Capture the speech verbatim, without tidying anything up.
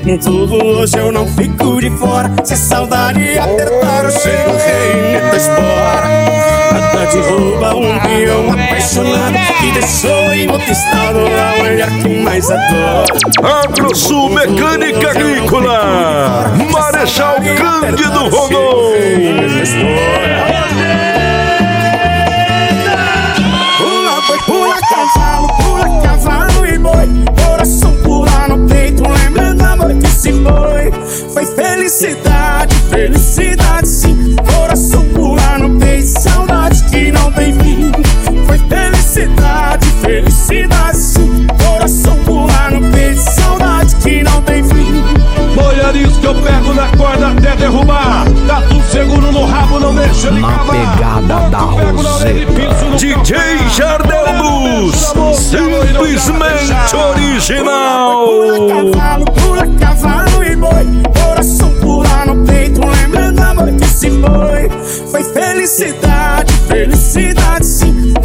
No tudo hoje eu não fico de fora. Se saudade apertar eu chego, reineta espora. Nada derruba um peão apaixonado que deixou em outro estado a mulher que mais adora. Agrosul Mecânica Agrícola, Marechal Cândido Rondon. Pula boi, pula cavalo, pula cavalo e boi. Coração pula no peito, lembrando a amor que se foi. Foi felicidade, felicidade sim. Coração pula no peito, saudade que não tem fim. Foi felicidade, felicidade sim. Coração pula no peito, saudade que não tem fim. Olharinhos que eu pego na corda até derrubar. Tá tudo seguro no rabo, não deixa ele Na cavar. pegada da Roseta. D J Jardel Luz, simplesmente original. Pula cavalo, pula cavalo e boi. Coração pula no peito, lembrando a amor que se foi. Foi felicidade, felicidade sim.